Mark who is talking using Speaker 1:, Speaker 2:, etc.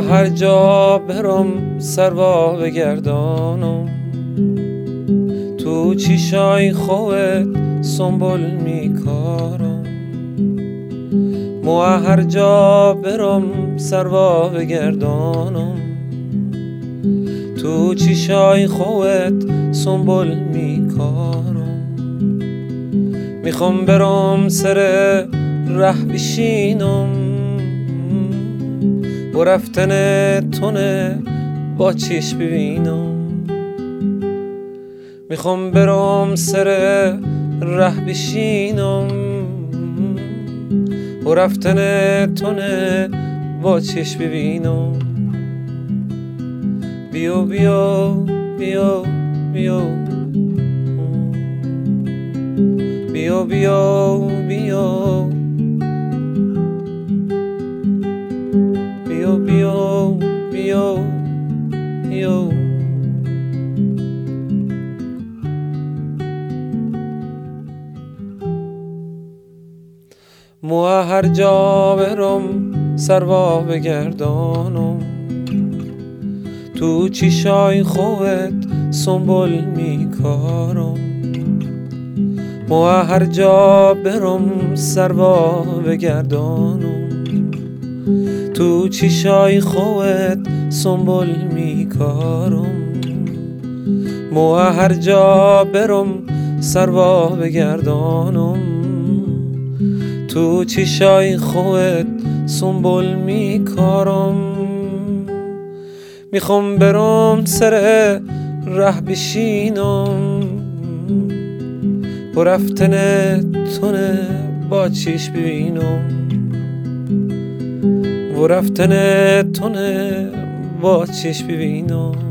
Speaker 1: هر جا برم سروا بگردانم، تو چیشای خوت سنبول میکارم. هر جا برم سروا بگردانم، تو چیشای خوت سنبول میکارم. میخوام برم سر ره بشینم، و رفتن تونه با چشم ببینم. میخوام برم سر ره بشینم، و رفتن تونه با چشم ببینم. بیا بیا بیا بیا بیا بیا بیا بیا بیا بیا بیا. هر جا برم سروا بگردانم، تو چیشای خوت سنبول میکارم. هر جا برم سروا بگردانم، تو چیشای خوت سنبول میکارم. هر جا برم سروا بگردانم، تو چیشای خوت سنبول میکارم. میخوام برم سر ره بشینم، و رفتن تونه با چشم ببینم. و رفتن تونه با چشم ببینم.